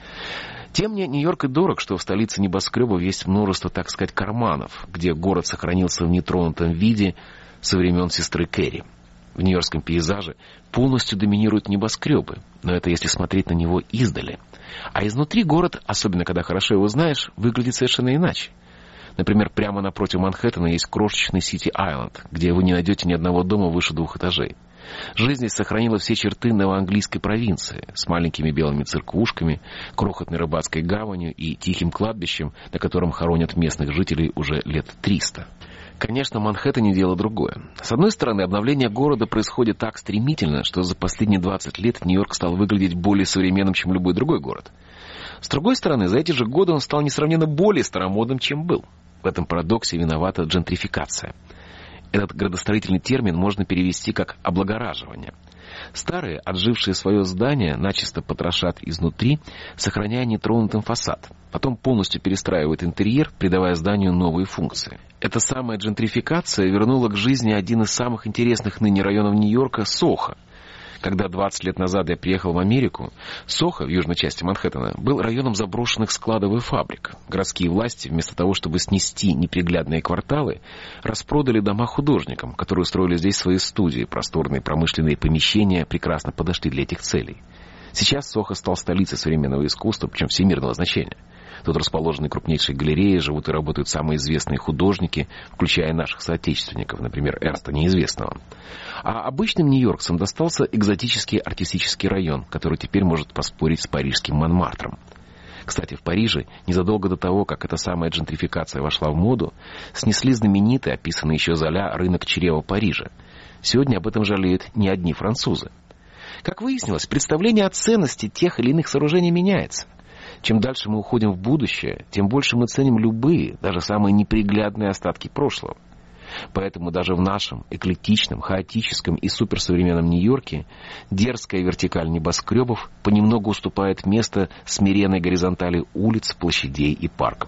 Тем мне Нью-Йорк и дорог, что в столице небоскребов есть множество, так сказать, карманов, где город сохранился в нетронутом виде со времен сестры Кэрри. В нью-йоркском пейзаже полностью доминируют небоскребы, но это если смотреть на него издали. А изнутри город, особенно когда хорошо его знаешь, выглядит совершенно иначе. Например, прямо напротив Манхэттена есть крошечный Сити-Айленд, где вы не найдете ни одного дома выше двух этажей. Жизнь здесь сохранила все черты новоанглийской провинции, с маленькими белыми церквушками, крохотной рыбацкой гаванью и тихим кладбищем, на котором хоронят местных жителей уже лет триста. Конечно, в Манхэттене дело другое. С одной стороны, обновление города происходит так стремительно, что за последние двадцать лет Нью-Йорк стал выглядеть более современным, чем любой другой город. С другой стороны, за эти же годы он стал несравненно более старомодным, чем был. В этом парадоксе виновата джентрификация. Этот градостроительный термин можно перевести как «облагораживание». Старые, отжившие свое здание, начисто потрошат изнутри, сохраняя нетронутым фасад. Потом полностью перестраивают интерьер, придавая зданию новые функции. Эта самая джентрификация вернула к жизни один из самых интересных ныне районов Нью-Йорка – Сохо. Когда двадцать лет назад я приехал в Америку, Сохо, в южной части Манхэттена, был районом заброшенных складов и фабрик. Городские власти, вместо того, чтобы снести неприглядные кварталы, распродали дома художникам, которые устроили здесь свои студии. Просторные промышленные помещения прекрасно подошли для этих целей. Сейчас Сохо стал столицей современного искусства, причем всемирного значения. Тут расположены крупнейшие галереи, живут и работают самые известные художники, включая наших соотечественников, например, Эрнста Неизвестного. А обычным нью-йоркцам достался экзотический артистический район, который теперь может поспорить с парижским Монмартром. Кстати, в Париже, незадолго до того, как эта самая джентрификация вошла в моду, снесли знаменитый, описанный еще Золя, рынок чрева Парижа. Сегодня об этом жалеют не одни французы. Как выяснилось, представление о ценности тех или иных сооружений меняется. Чем дальше мы уходим в будущее, тем больше мы ценим любые, даже самые неприглядные остатки прошлого. Поэтому даже в нашем эклектичном, хаотическом и суперсовременном Нью-Йорке дерзкая вертикаль небоскребов понемногу уступает место смиренной горизонтали улиц, площадей и парков.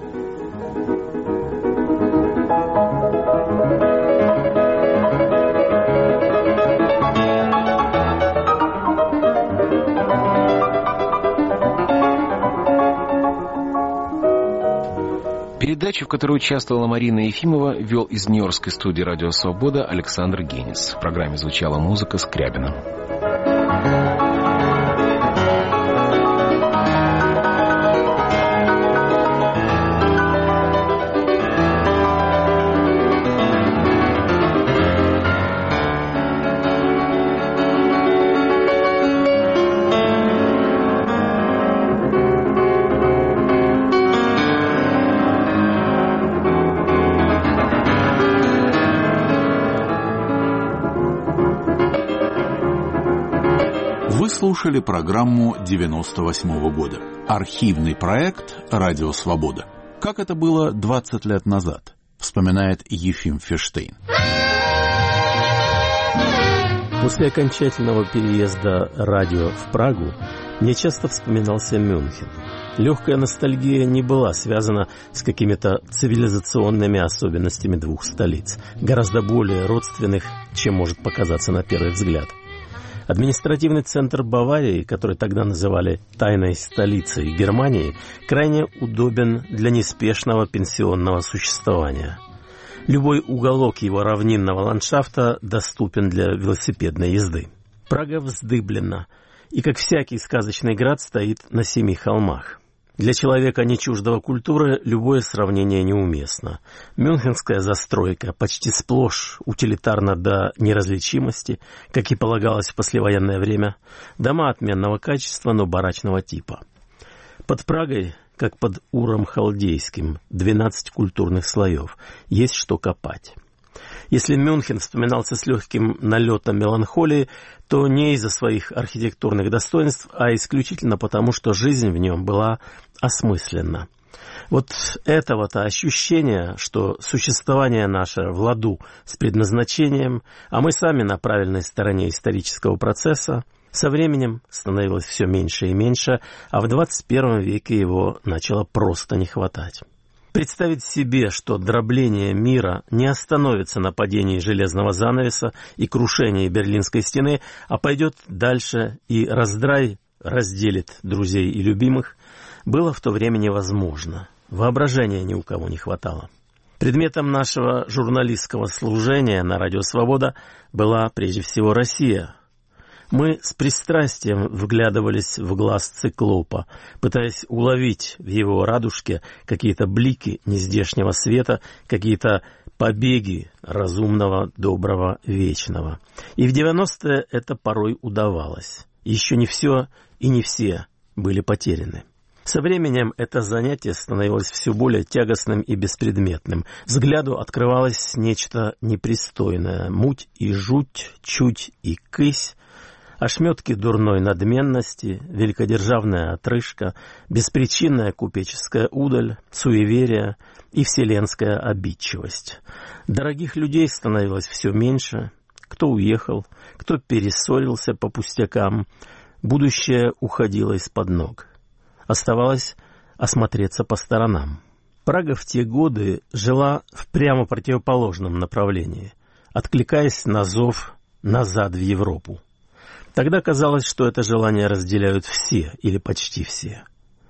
Передачу, в которой участвовала Марина Ефимова, вел из нью-йоркской студии «Радио Свобода» Александр Генис. В программе звучала музыка Скрябина. слушали программу девяносто восьмого года. Архивный проект «Радио Свобода». Как это было двадцать лет назад, вспоминает Ефим Ферштейн. После окончательного переезда радио в Прагу мне часто вспоминался Мюнхен. Легкая ностальгия не была связана с какими-то цивилизационными особенностями двух столиц, гораздо более родственных, чем может показаться на первый взгляд. Административный центр Баварии, который тогда называли «тайной столицей Германии», крайне удобен для неспешного пенсионного существования. Любой уголок его равнинного ландшафта доступен для велосипедной езды. Прага вздыблена, и, как всякий сказочный град, стоит на семи холмах. Для человека, не чуждого культуры, любое сравнение неуместно. Мюнхенская застройка почти сплошь утилитарна до неразличимости, как и полагалось в послевоенное время. Дома отменного качества, но барачного типа. Под Прагой, как под Уром Халдейским, двенадцать культурных слоев. Есть что копать. Если Мюнхен вспоминался с легким налетом меланхолии, то не из-за своих архитектурных достоинств, а исключительно потому, что жизнь в нем была осмысленна. Вот этого-то ощущения, что существование наше в ладу с предназначением, а мы сами на правильной стороне исторического процесса, со временем становилось все меньше и меньше, а в двадцать первом веке его начало просто не хватать. Представить себе, что дробление мира не остановится на падении железного занавеса и крушении Берлинской стены, а пойдет дальше и раздрай разделит друзей и любимых, было в то время невозможно. Воображения ни у кого не хватало. Предметом нашего журналистского служения на Радио Свобода была прежде всего Россия. Мы с пристрастием вглядывались в глаз циклопа, пытаясь уловить в его радужке какие-то блики нездешнего света, какие-то побеги разумного, доброго, вечного. И в девяностые это порой удавалось. Еще не все и не все были потеряны. Со временем это занятие становилось все более тягостным и беспредметным. Взгляду открывалось нечто непристойное, муть и жуть, чуть и кысь, ошметки дурной надменности, великодержавная отрыжка, беспричинная купеческая удаль, суеверие и вселенская обидчивость. Дорогих людей становилось все меньше, кто уехал, кто перессорился по пустякам, будущее уходило из-под ног. Оставалось осмотреться по сторонам. Прага в те годы жила в прямо противоположном направлении, откликаясь на зов назад в Европу. Тогда казалось, что это желание разделяют все или почти все.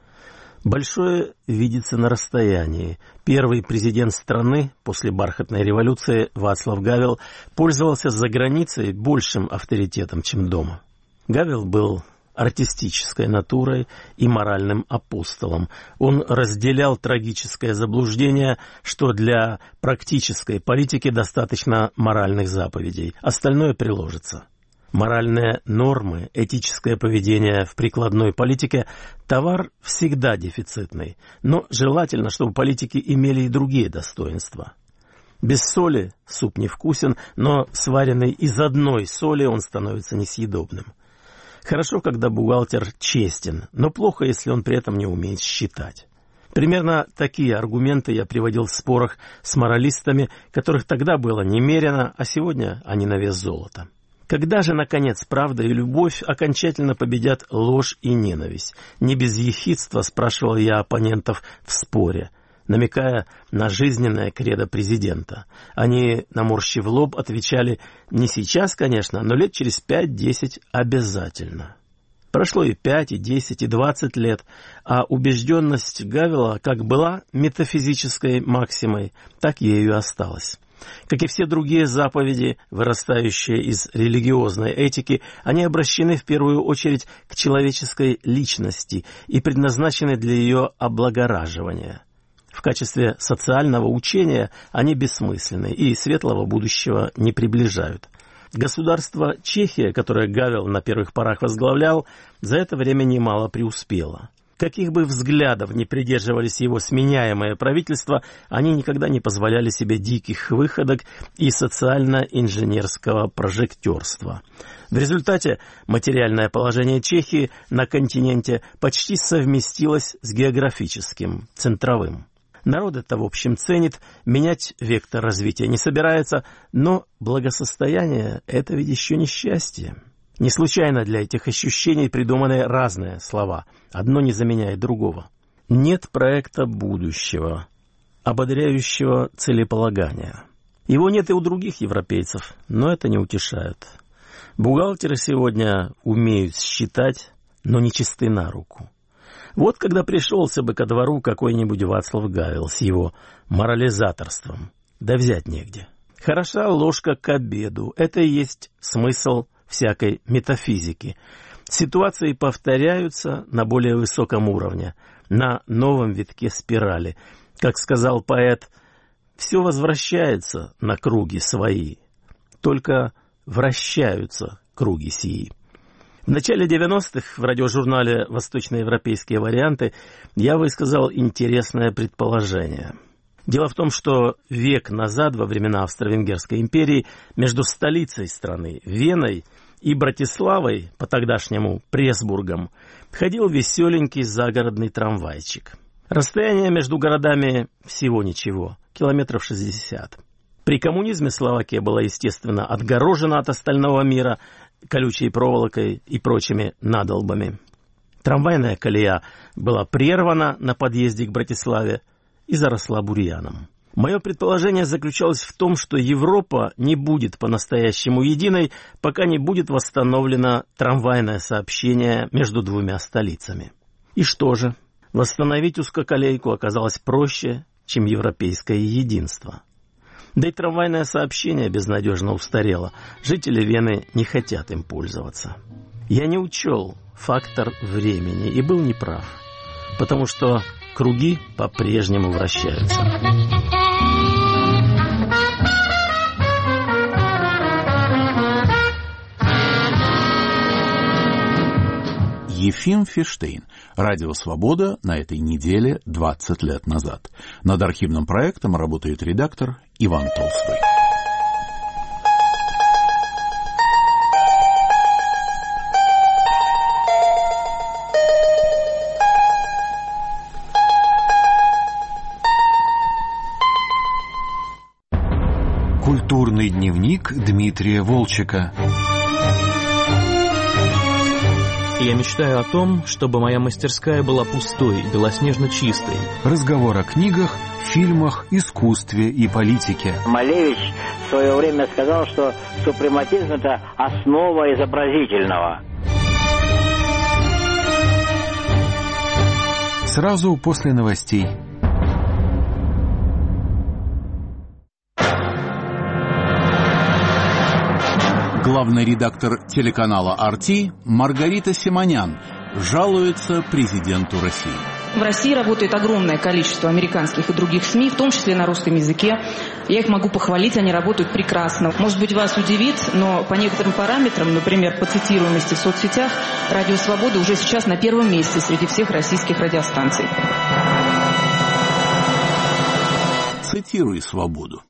Большое видится на расстоянии. Первый президент страны после бархатной революции Вацлав Гавел пользовался за границей большим авторитетом, чем дома. Гавел был артистической натурой и моральным апостолом. Он разделял трагическое заблуждение, что для практической политики достаточно моральных заповедей, остальное приложится. Моральные нормы, этическое поведение в прикладной политике – товар всегда дефицитный, но желательно, чтобы политики имели и другие достоинства. Без соли суп невкусен, но сваренный из одной соли он становится несъедобным. Хорошо, когда бухгалтер честен, но плохо, если он при этом не умеет считать. Примерно такие аргументы я приводил в спорах с моралистами, которых тогда было немерено, а сегодня они на вес золота. Когда же, наконец, правда и любовь окончательно победят ложь и ненависть? Не без ехидства спрашивал я оппонентов в споре, намекая на жизненное кредо президента. Они, наморщив лоб, отвечали: не сейчас, конечно, но лет через пять-десять обязательно. Прошло и пять, и десять, и двадцать лет, а убежденность Гавела как была метафизической максимой, так ею и осталась. Как и все другие заповеди, вырастающие из религиозной этики, они обращены в первую очередь к человеческой личности и предназначены для ее облагораживания. В качестве социального учения они бессмысленны и светлого будущего не приближают. Государство Чехия, которое Гавел на первых порах возглавлял, за это время немало преуспело. Каких бы взглядов не придерживались его сменяемое правительство, они никогда не позволяли себе диких выходок и социально-инженерского прожектерства. В результате материальное положение Чехии на континенте почти совместилось с географическим, центровым. Народ это, в общем, ценит, менять вектор развития не собирается, но благосостояние – это ведь еще не счастье. Не случайно для этих ощущений придуманы разные слова, одно не заменяет другого. Нет проекта будущего, ободряющего целеполагания. Его нет и у других европейцев, но это не утешает. Бухгалтеры сегодня умеют считать, но не чисты на руку. Вот когда пришелся бы ко двору какой-нибудь Вацлав Гавел с его морализаторством, да взять негде. Хороша ложка к обеду, это и есть смысл всякой метафизики. Ситуации повторяются на более высоком уровне, на новом витке спирали. Как сказал поэт, все возвращается на круги свои, только вращаются круги сии. В начале девяностых в радиожурнале «Восточноевропейские варианты» я высказал интересное предположение. Дело в том, что век назад, во времена Австро-Венгерской империи, между столицей страны, Веной, и Братиславой, по-тогдашнему Пресбургом, ходил веселенький загородный трамвайчик. Расстояние между городами всего ничего, километров шестьдесят. При коммунизме Словакия была, естественно, отгорожена от остального мира колючей проволокой и прочими надолбами. Трамвайная колея была прервана на подъезде к Братиславе и заросла бурьяном. Мое предположение заключалось в том, что Европа не будет по-настоящему единой, пока не будет восстановлено трамвайное сообщение между двумя столицами. И что же? Восстановить узкоколейку оказалось проще, чем европейское единство. Да и трамвайное сообщение безнадежно устарело. Жители Вены не хотят им пользоваться. Я не учел фактор времени и был неправ, потому что круги по-прежнему вращаются. Ефим Фиштейн. Радио «Свобода» на этой неделе двадцать лет назад. Над архивным проектом работает редактор Иван Толстой. Культурный дневник Дмитрия Волчека. Я мечтаю о том, чтобы моя мастерская была пустой, белоснежно чистой. Разговор о книгах, фильмах, искусстве и политике. Малевич в свое время сказал, что супрематизм – это основа изобразительного. Сразу после новостей. Главный редактор телеканала ар ти Маргарита Симонян жалуется президенту России. В России работает огромное количество американских и других СМИ, в том числе на русском языке. Я их могу похвалить, они работают прекрасно. Может быть, вас удивит, но по некоторым параметрам, например, по цитируемости в соцсетях, Радио «Свобода» уже сейчас на первом месте среди всех российских радиостанций. Цитируй «Свободу».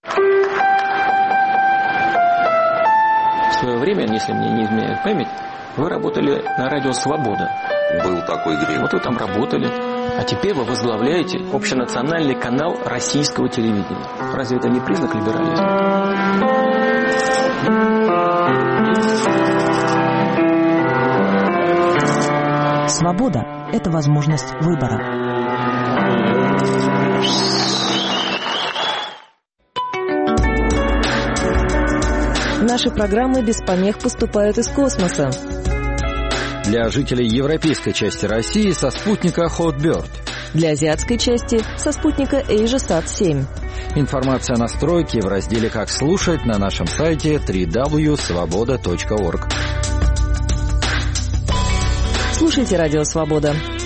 В свое время, если мне не изменяет память, вы работали на радио «Свобода». Был такой грех. Вот вы там работали. А теперь вы возглавляете общенациональный канал российского телевидения. Разве это не признак либерализма? Свобода – это возможность выбора. Наши программы без помех поступают из космоса. Для жителей европейской части России со спутника Hotbird. Для азиатской части со спутника AsiaSat семь. Информация о настройке в разделе «Как слушать» на нашем сайте дабл-ю дабл ю дабл ю точка свобода точка орг. Слушайте «Радио Свобода».